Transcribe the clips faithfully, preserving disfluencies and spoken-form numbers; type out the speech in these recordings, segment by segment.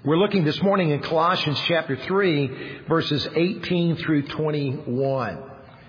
We're looking this morning in Colossians chapter three, verses eighteen through twenty-one.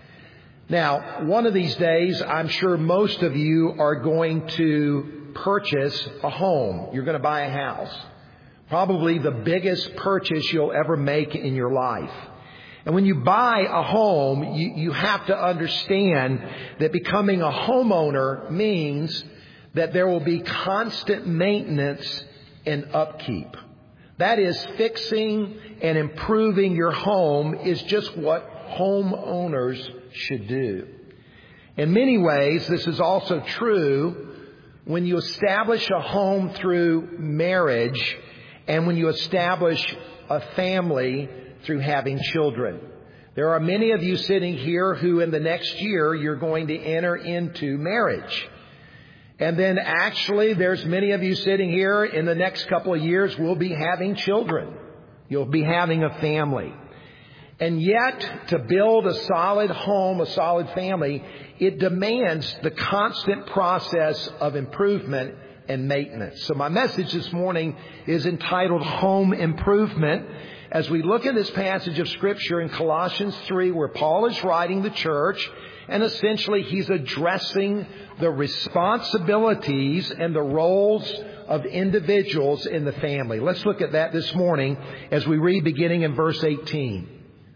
Now, one of these days, I'm sure most of you are going to purchase a home. You're going to buy a house. Probably the biggest purchase you'll ever make in your life. And when you buy a home, you, you have to understand that becoming a homeowner means that there will be constant maintenance and upkeep. That is, fixing and improving your home is just what homeowners should do. In many ways, this is also true when you establish a home through marriage and when you establish a family through having children. There are many of you sitting here who in the next year you're going to enter into marriage. And then actually there's many of you sitting here in the next couple of years will be having children. You'll be having a family. And yet to build a solid home, a solid family, it demands the constant process of improvement and maintenance. So my message this morning is entitled Home Improvement. As we look at this passage of Scripture in Colossians three, where Paul is writing the church, and essentially he's addressing the responsibilities and the roles of individuals in the family. Let's look at that this morning as we read beginning in verse eighteen.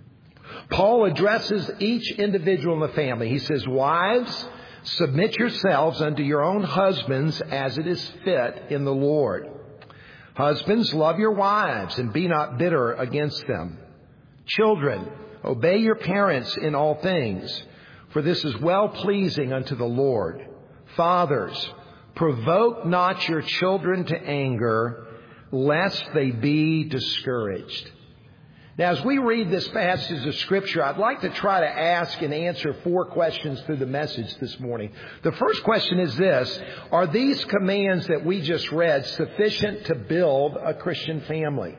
Paul addresses each individual in the family. He says, "Wives, submit yourselves unto your own husbands as it is fit in the Lord. Husbands, love your wives and be not bitter against them. Children, obey your parents in all things, for this is well-pleasing unto the Lord. Fathers, provoke not your children to anger, lest they be discouraged." Now, as we read this passage of Scripture, I'd like to try to ask and answer four questions through the message this morning. The first question is this: are these commands that we just read sufficient to build a Christian family?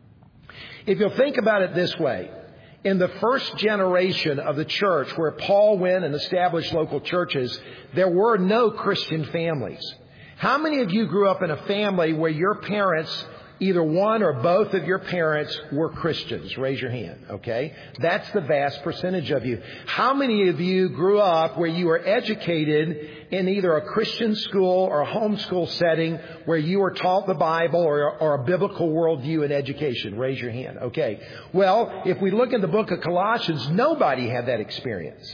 If you'll think about it this way, in the first generation of the church where Paul went and established local churches, there were no Christian families. How many of you grew up in a family where your parents, either one or both of your parents, were Christians? Raise your hand, okay? That's the vast percentage of you. How many of you grew up where you were educated in either a Christian school or a homeschool setting where you were taught the Bible or, or a biblical worldview in education? Raise your hand, okay? Well, if we look in the book of Colossians, nobody had that experience.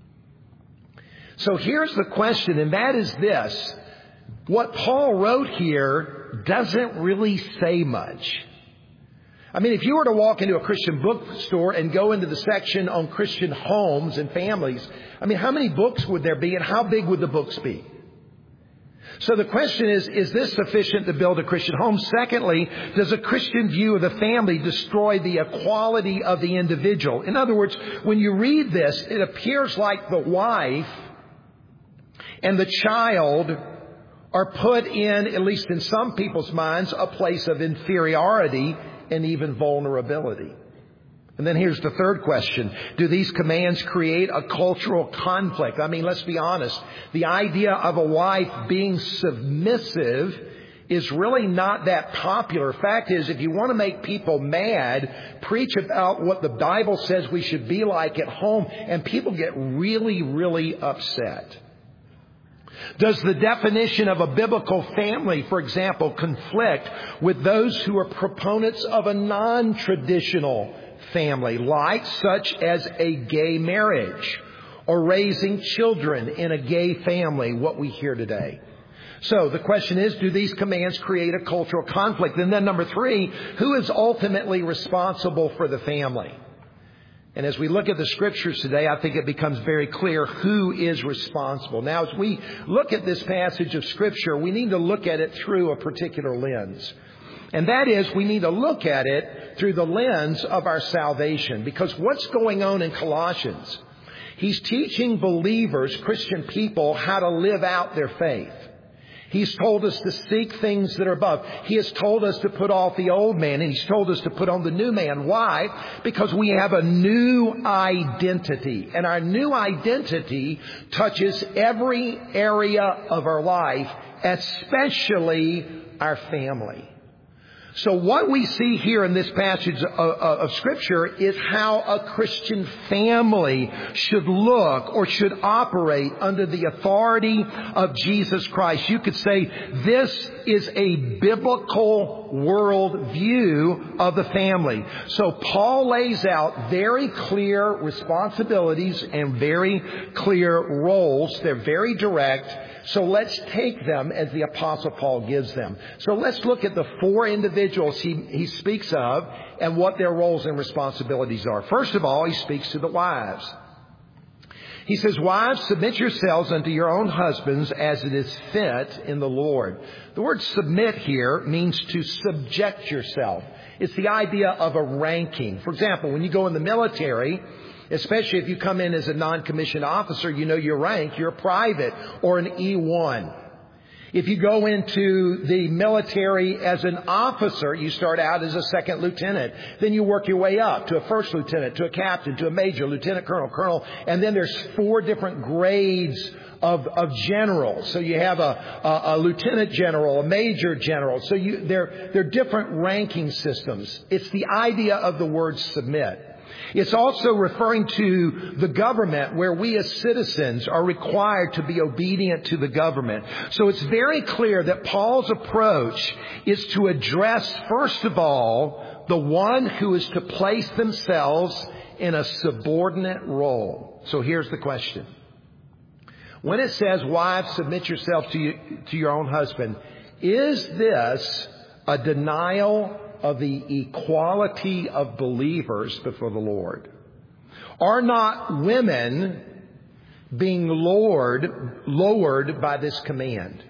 So here's the question, and that is this: what Paul wrote here doesn't really say much. I mean, if you were to walk into a Christian bookstore and go into the section on Christian homes and families, I mean, how many books would there be and how big would the books be? So the question is, is this sufficient to build a Christian home? Secondly, does a Christian view of the family destroy the equality of the individual? In other words, when you read this, it appears like the wife and the child are put in, at least in some people's minds, a place of inferiority and even vulnerability. And then here's the third question. Do these commands create a cultural conflict? I mean, let's be honest. The idea of a wife being submissive is really not that popular. Fact is, if you want to make people mad, preach about what the Bible says we should be like at home, and people get really, really upset. Does the definition of a biblical family, for example, conflict with those who are proponents of a non-traditional family, like such as a gay marriage or raising children in a gay family, what we hear today? So the question is, do these commands create a cultural conflict? And then number three, who is ultimately responsible for the family? And as we look at the Scriptures today, I think it becomes very clear who is responsible. Now, as we look at this passage of Scripture, we need to look at it through a particular lens. And that is, we need to look at it through the lens of our salvation. Because what's going on in Colossians? He's teaching believers, Christian people, how to live out their faith. He's told us to seek things that are above. He has told us to put off the old man, and He's told us to put on the new man. Why? Because we have a new identity. And our new identity touches every area of our life, especially our family. So what we see here in this passage of, of, of Scripture is how a Christian family should look or should operate under the authority of Jesus Christ. You could say this is a biblical worldview of the family. So Paul lays out very clear responsibilities and very clear roles. They're very direct. So let's take them as the Apostle Paul gives them. So let's look at the four individuals he, he speaks of and what their roles and responsibilities are. First of all, he speaks to the wives. He says, wives, submit yourselves unto your own husbands as it is fit in the Lord. The word submit here means to subject yourself. It's the idea of a ranking. For example, when you go in the military, especially if you come in as a non-commissioned officer, you know your rank. You're a private or an E one. If you go into the military as an officer, you start out as a second lieutenant. Then you work your way up to a first lieutenant, to a captain, to a major, lieutenant colonel, colonel. And then there's four different grades of, of generals. So you have a, a, a lieutenant general, a major general. So you, they're, they're different ranking systems. It's the idea of the word submit. It's also referring to the government, where we as citizens are required to be obedient to the government. So it's very clear that Paul's approach is to address, first of all, the one who is to place themselves in a subordinate role. So here's the question. When it says, wives, submit yourself to, you, to your own husband, is this a denial of the equality of believers before the Lord? Are not women being lowered, lowered by this command?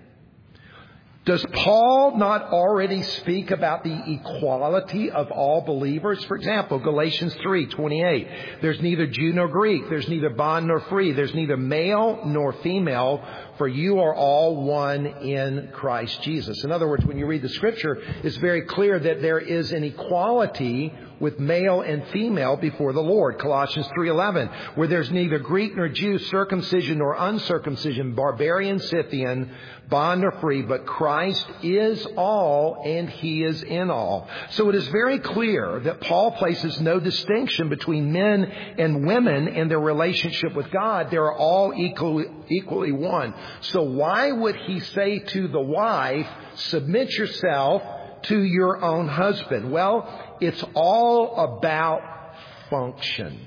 Does Paul not already speak about the equality of all believers? For example, Galatians three twenty-eight. There's neither Jew nor Greek. There's neither bond nor free. There's neither male nor female, for you are all one in Christ Jesus. In other words, when you read the Scripture, it's very clear that there is an equality with male and female before the Lord. Colossians three eleven, where there's neither Greek nor Jew, circumcision nor uncircumcision, barbarian, Scythian, bond nor free, but Christ is all and He is in all. So it is very clear that Paul places no distinction between men and women in their relationship with God. They are all equally, equally one. So why would he say to the wife, submit yourself to your own husband? Well, it's all about function.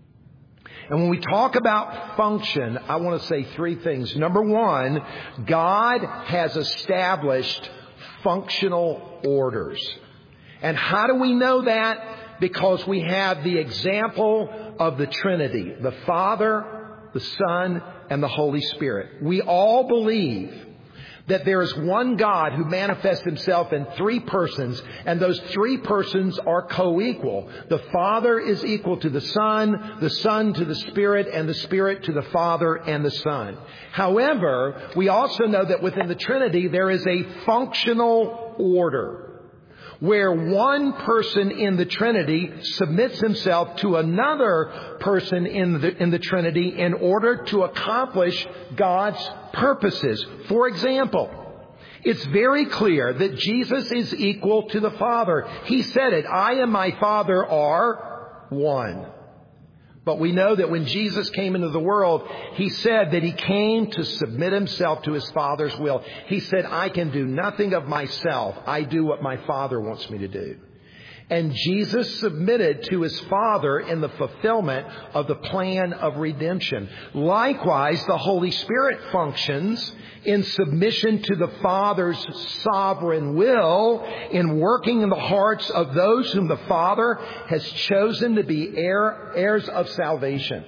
And when we talk about function, I want to say three things. Number one, God has established functional orders. And how do we know that? Because we have the example of the Trinity, the Father, the Son, and the Holy Spirit. We all believe that there is one God who manifests Himself in three persons, and those three persons are co-equal. The Father is equal to the Son, the Son to the Spirit, and the Spirit to the Father and the Son. However, we also know that within the Trinity there is a functional order, where one person in the Trinity submits himself to another person in the, in the Trinity in order to accomplish God's purposes. For example, it's very clear that Jesus is equal to the Father. He said it, I and my Father are one. But we know that when Jesus came into the world, He said that He came to submit Himself to His Father's will. He said, I can do nothing of myself. I do what my Father wants me to do. And Jesus submitted to His Father in the fulfillment of the plan of redemption. Likewise, the Holy Spirit functions in submission to the Father's sovereign will, in working in the hearts of those whom the Father has chosen to be heir, heirs of salvation.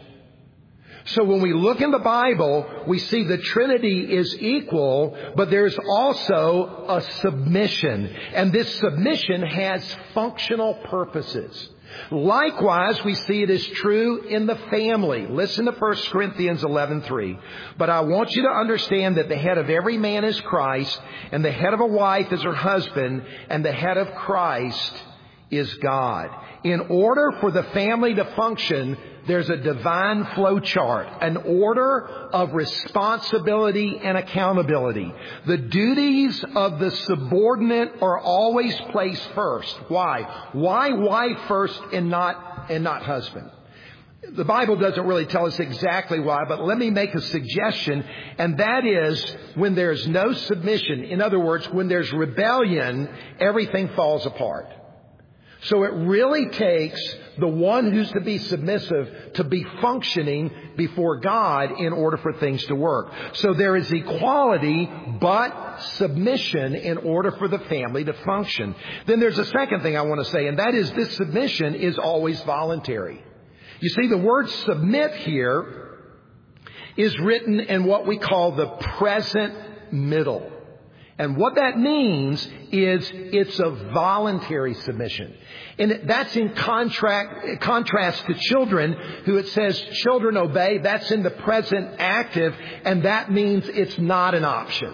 So when we look in the Bible, we see the Trinity is equal, but there's also a submission. And this submission has functional purposes. Likewise, we see it is true in the family. Listen to First Corinthians eleven three. But I want you to understand that the head of every man is Christ, and the head of a wife is her husband, and the head of Christ is God. In order for the family to function, there's a divine flow chart, an order of responsibility and accountability. The duties of the subordinate are always placed first. Why? Why wife first and not, and not husband? The Bible doesn't really tell us exactly why, but let me make a suggestion, and that is when there's no submission. In other words, when there's rebellion, everything falls apart. So it really takes the one who's to be submissive to be functioning before God in order for things to work. So there is equality, but submission in order for the family to function. Then there's a second thing I want to say, and that is this submission is always voluntary. You see, the word submit here is written in what we call the present middle. And what that means is it's a voluntary submission. And that's in contract, contrast to children, who it says children obey. That's in the present active, and that means it's not an option.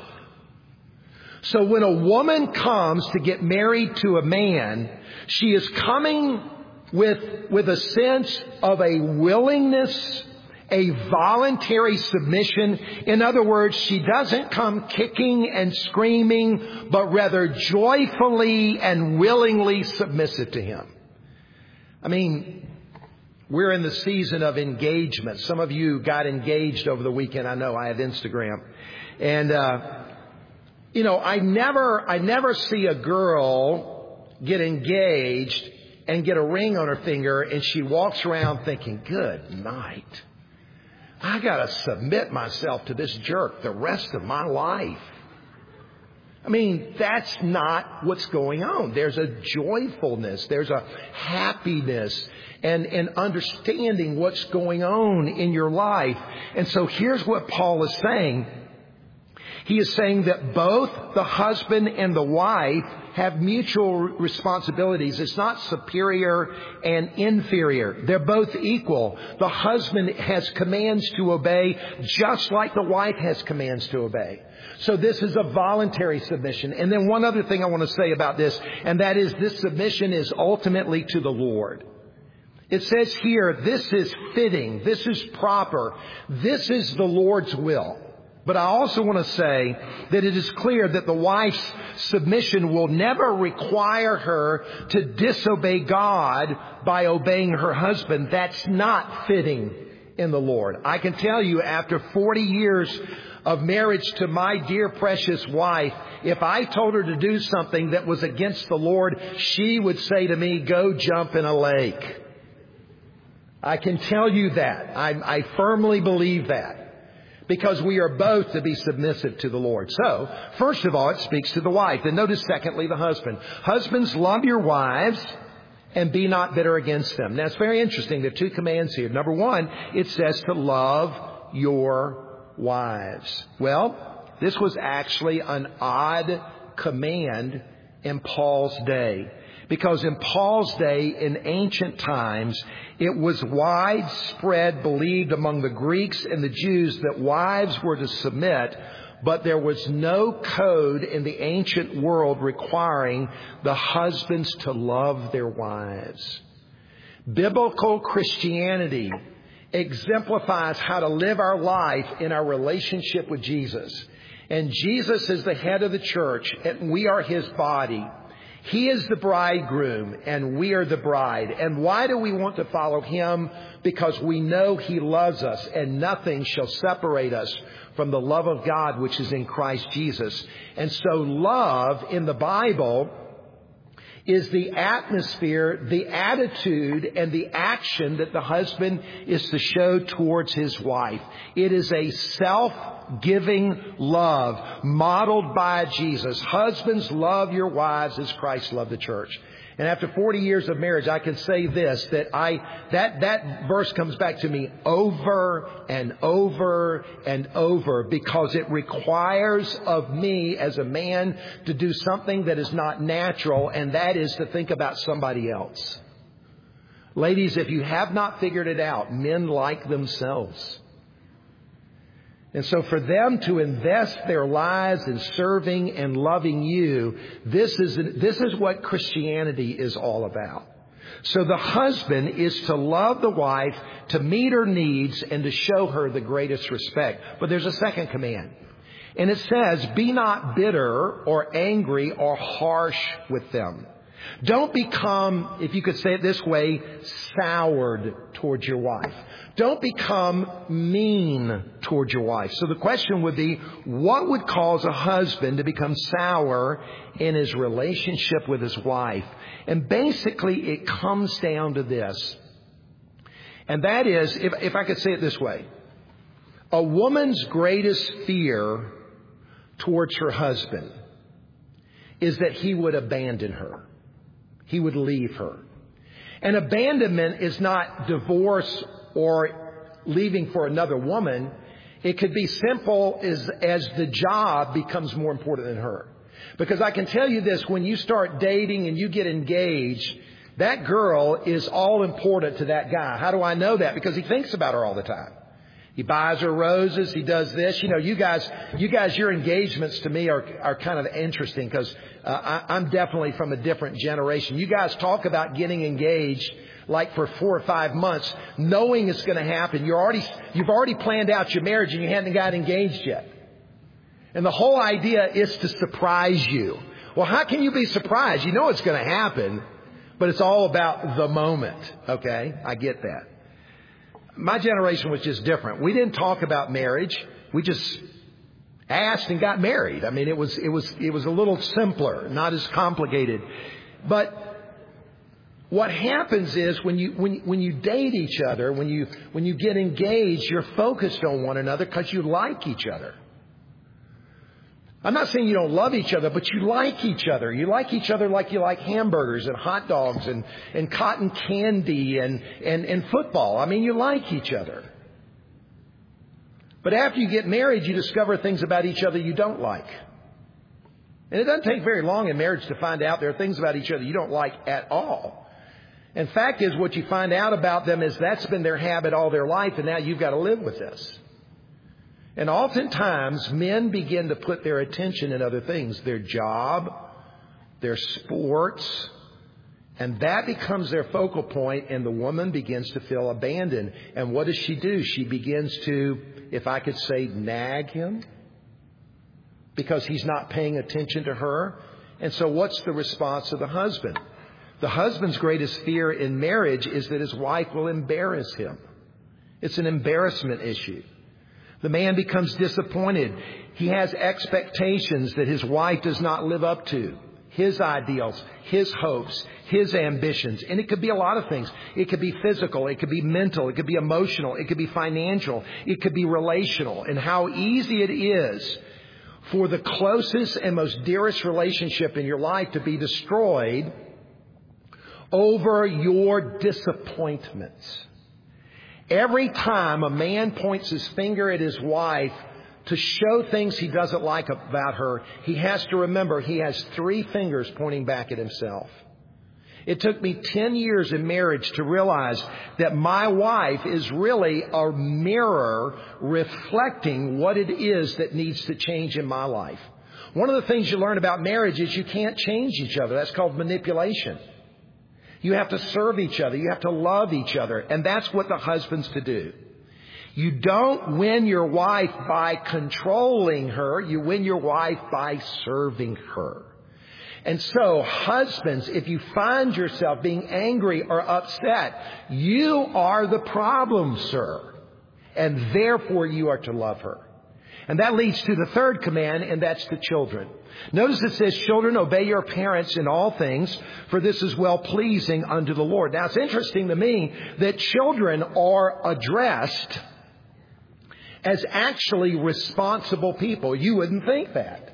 So when a woman comes to get married to a man, she is coming with, with a sense of a willingness, a voluntary submission. In other words, she doesn't come kicking and screaming, but rather joyfully and willingly submissive to him. I mean, we're in the season of engagement. Some of you got engaged over the weekend. I know, I have Instagram. And, uh, you know, I never, I never see a girl get engaged and get a ring on her finger and she walks around thinking, good night. I got to submit myself to this jerk the rest of my life. I mean, that's not what's going on. There's a joyfulness. There's a happiness and, and understanding what's going on in your life. And so here's what Paul is saying. He is saying that both the husband and the wife have mutual responsibilities. It's not superior and inferior. They're both equal. The husband has commands to obey just like the wife has commands to obey. So this is a voluntary submission. And then one other thing I want to say about this, and that is this submission is ultimately to the Lord. It says here, this is fitting. This is proper. This is the Lord's will. But I also want to say that it is clear that the wife's submission will never require her to disobey God by obeying her husband. That's not fitting in the Lord. I can tell you, after forty years of marriage to my dear precious wife, if I told her to do something that was against the Lord, she would say to me, go jump in a lake. I can tell you that. I, I firmly believe that. Because we are both to be submissive to the Lord. So, first of all, it speaks to the wife. And notice, secondly, the husband. Husbands, love your wives and be not bitter against them. Now, it's very interesting. There are two commands here. Number one, it says to love your wives. Well, this was actually an odd command in Paul's day. Because in Paul's day, in ancient times, it was widespread, believed among the Greeks and the Jews, that wives were to submit, but there was no code in the ancient world requiring the husbands to love their wives. Biblical Christianity exemplifies how to live our life in our relationship with Jesus. And Jesus is the head of the church, and we are his body. He is the bridegroom and we are the bride. And why do we want to follow him? Because we know he loves us and nothing shall separate us from the love of God which is in Christ Jesus. And so love in the Bible is the atmosphere, the attitude, and the action that the husband is to show towards his wife. It is a self-giving love modeled by Jesus. Husbands, love your wives as Christ loved the church. And after forty years of marriage, I can say this, that I, that, that verse comes back to me over and over and over, because it requires of me as a man to do something that is not natural, and that is to think about somebody else. Ladies, if you have not figured it out, men like themselves. And so for them to invest their lives in serving and loving you, this is, this is what Christianity is all about. So the husband is to love the wife, to meet her needs, and to show her the greatest respect. But there's a second command. And it says, be not bitter or angry or harsh with them. Don't become, if you could say it this way, soured towards your wife. Don't become mean towards your wife. So the question would be, what would cause a husband to become sour in his relationship with his wife? And basically it comes down to this. And that is, if, if I could say it this way, a woman's greatest fear towards her husband is that he would abandon her. He would leave her. And abandonment is not divorce or leaving for another woman. It could be simple as, as the job becomes more important than her. Because I can tell you this, when you start dating and you get engaged, that girl is all important to that guy. How do I know that? Because he thinks about her all the time. He buys her roses. He does this. You know, you guys, you guys, your engagements to me are, are kind of interesting because uh, I, I'm definitely from a different generation. You guys talk about getting engaged like for four or five months, knowing it's going to happen. You're already, you've already planned out your marriage and you haven't got engaged yet. And the whole idea is to surprise you. Well, how can you be surprised? You know it's going to happen, but it's all about the moment. Okay, I get that. My generation was just different. We didn't talk about marriage. We just asked and got married. I mean, it was, it was, it was a little simpler, not as complicated. But what happens is when you, when, when you date each other, when you, when you get engaged, you're focused on one another because you like each other. I'm not saying you don't love each other, but you like each other. You like each other like you like hamburgers and hot dogs and, and cotton candy and, and, and football. I mean, you like each other. But after you get married, you discover things about each other you don't like. And it doesn't take very long in marriage to find out there are things about each other you don't like at all. And fact is, what you find out about them is that's been their habit all their life, and now you've got to live with this. And oftentimes, men begin to put their attention in other things, their job, their sports, and that becomes their focal point, and the woman begins to feel abandoned. And what does she do? She begins to, if I could say, nag him because he's not paying attention to her. And so what's the response of the husband? The husband's greatest fear in marriage is that his wife will embarrass him. It's an embarrassment issue. The man becomes disappointed. He has expectations that his wife does not live up to. His ideals, his hopes, his ambitions. And it could be a lot of things. It could be physical. It could be mental. It could be emotional. It could be financial. It could be relational. And how easy it is for the closest and most dearest relationship in your life to be destroyed over your disappointments. Every time a man points his finger at his wife to show things he doesn't like about her, he has to remember he has three fingers pointing back at himself. It took me ten years in marriage to realize that my wife is really a mirror reflecting what it is that needs to change in my life. One of the things you learn about marriage is you can't change each other. That's called manipulation. You have to serve each other. You have to love each other. And that's what the husband's to do. You don't win your wife by controlling her. You win your wife by serving her. And so, husbands, if you find yourself being angry or upset, you are the problem, sir. And therefore, you are to love her. And that leads to the third command, and that's the children. Notice it says, children, obey your parents in all things, for this is well-pleasing unto the Lord. Now, it's interesting to me that children are addressed as actually responsible people. You wouldn't think that.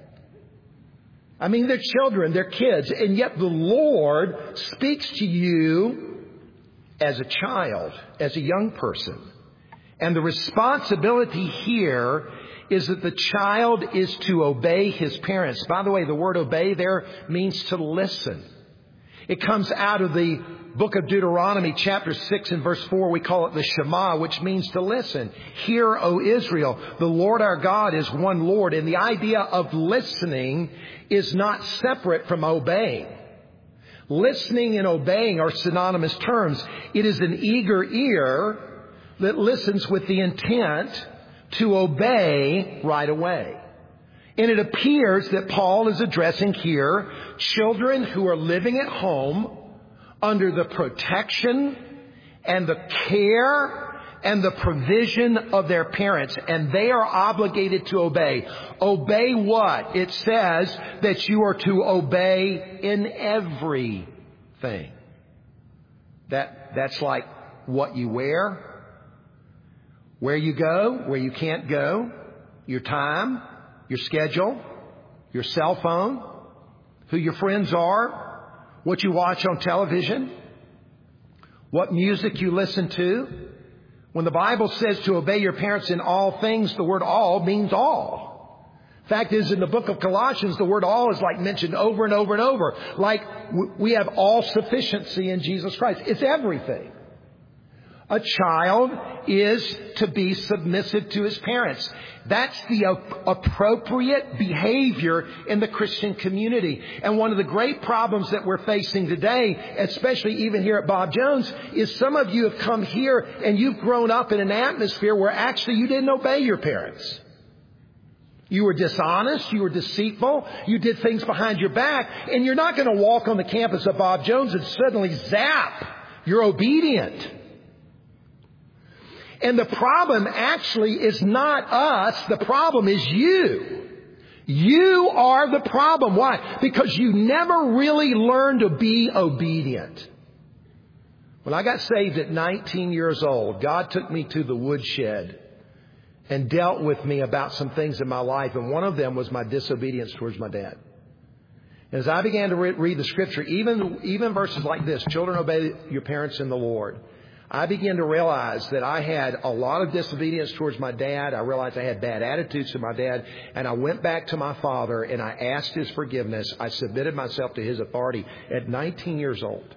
I mean, they're children, they're kids, and yet the Lord speaks to you as a child, as a young person. And the responsibility here is that the child is to obey his parents. By the way, the word obey there means to listen. It comes out of the book of Deuteronomy, chapter six and verse four. We call it the Shema, which means to listen. Hear, O Israel, the Lord our God is one Lord. And the idea of listening is not separate from obeying. Listening and obeying are synonymous terms. It is an eager ear that listens with the intent to obey right away. And it appears that Paul is addressing here children who are living at home under the protection and the care and the provision of their parents. And they are obligated to obey. Obey what? It says that you are to obey in everything. That, that's like what you wear, where you go, where you can't go, your time, your schedule, your cell phone, who your friends are, what you watch on television, what music you listen to. When the Bible says to obey your parents in all things, the word all means all. Fact is, in the book of Colossians, the word all is like mentioned over and over and over. Like we have all sufficiency in Jesus Christ. It's everything. A child is to be submissive to his parents. That's the appropriate behavior in the Christian community. And one of the great problems that we're facing today, especially even here at Bob Jones, is some of you have come here and you've grown up in an atmosphere where actually you didn't obey your parents. You were dishonest, you were deceitful, you did things behind your back, and you're not going to walk on the campus of Bob Jones and suddenly zap, you're obedient. And the problem actually is not us. The problem is you. You are the problem. Why? Because you never really learned to be obedient. When I got saved at nineteen years old, God took me to the woodshed and dealt with me about some things in my life. And one of them was my disobedience towards my dad. As I began to re- read the scripture, even, even verses like this, children, obey your parents in the Lord. I began to realize that I had a lot of disobedience towards my dad. I realized I had bad attitudes to my dad. And I went back to my father and I asked his forgiveness. I submitted myself to his authority at nineteen years old.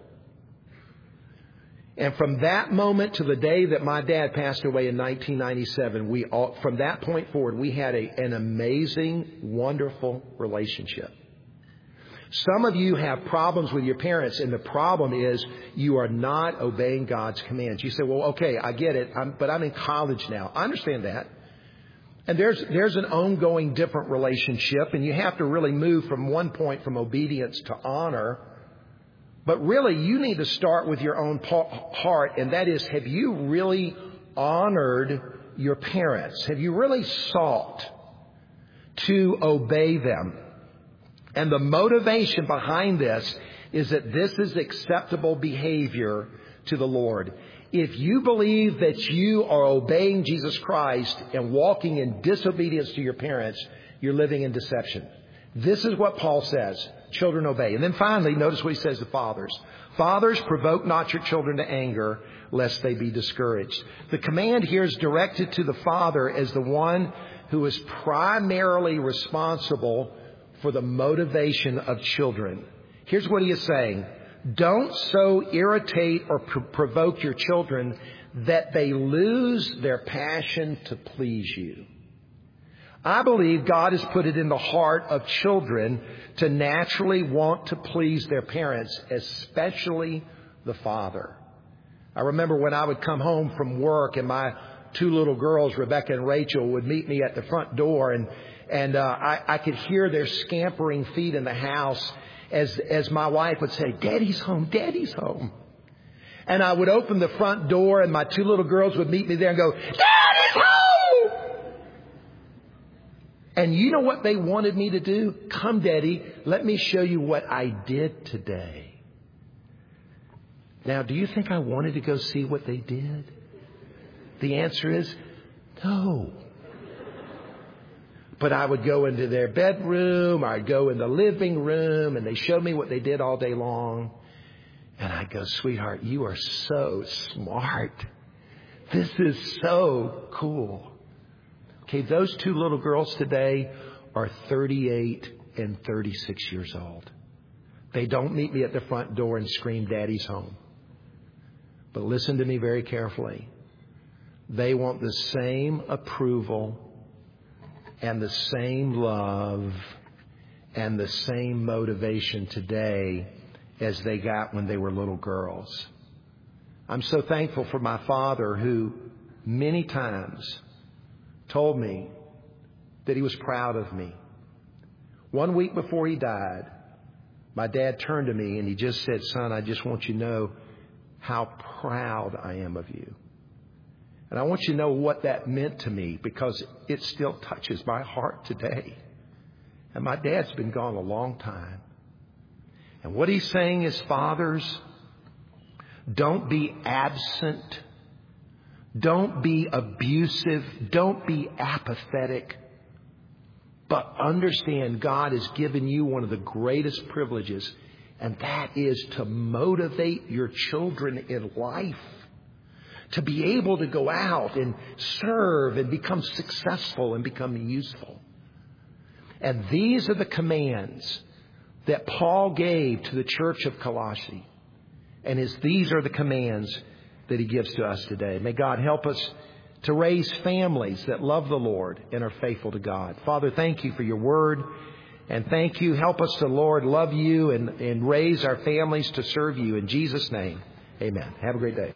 And from that moment to the day that my dad passed away in nineteen ninety-seven, we all, from that point forward, we had a, an amazing, wonderful relationship. Some of you have problems with your parents, and the problem is you are not obeying God's commands. You say, well, okay, I get it, I'm, but I'm in college now. I understand that. And there's there's an ongoing different relationship, and you have to really move from one point from obedience to honor. But really, you need to start with your own heart, and that is, have you really honored your parents? Have you really sought to obey them? And the motivation behind this is that this is acceptable behavior to the Lord. If you believe that you are obeying Jesus Christ and walking in disobedience to your parents, you're living in deception. This is what Paul says. Children, obey. And then finally, notice what he says to fathers. Fathers, provoke not your children to anger, lest they be discouraged. The command here is directed to the father as the one who is primarily responsible for the motivation of children. Here's what he is saying. Don't so irritate or pr- provoke your children that they lose their passion to please you. I believe God has put it in the heart of children to naturally want to please their parents, especially the father. I remember when I would come home from work and my two little girls, Rebecca and Rachel, would meet me at the front door, and And uh, I, I could hear their scampering feet in the house as as my wife would say, Daddy's home, Daddy's home. And I would open the front door and my two little girls would meet me there and go, Daddy's home! And you know what they wanted me to do? Come, Daddy, let me show you what I did today. Now, do you think I wanted to go see what they did? The answer is no. But I would go into their bedroom, or I'd go in the living room, and they showed me what they did all day long. And I'd go, sweetheart, you are so smart. This is so cool. Okay, those two little girls today are thirty-eight and thirty-six years old. They don't meet me at the front door and scream, Daddy's home. But listen to me very carefully. They want the same approval and the same love and the same motivation today as they got when they were little girls. I'm so thankful for my father, who many times told me that he was proud of me. One week before he died, my dad turned to me and he just said, "Son, I just want you to know how proud I am of you." And I want you to know what that meant to me, because it still touches my heart today. And my dad's been gone a long time. And what he's saying is, fathers, don't be absent. Don't be abusive. Don't be apathetic. But understand, God has given you one of the greatest privileges, and that is to motivate your children in life to be able to go out and serve and become successful and become useful. And these are the commands that Paul gave to the church of Colossae. And his, these are the commands that he gives to us today. May God help us to raise families that love the Lord and are faithful to God. Father, thank you for your word. And thank you. Help us to, Lord, love you and, and raise our families to serve you. In Jesus' name, amen. Have a great day.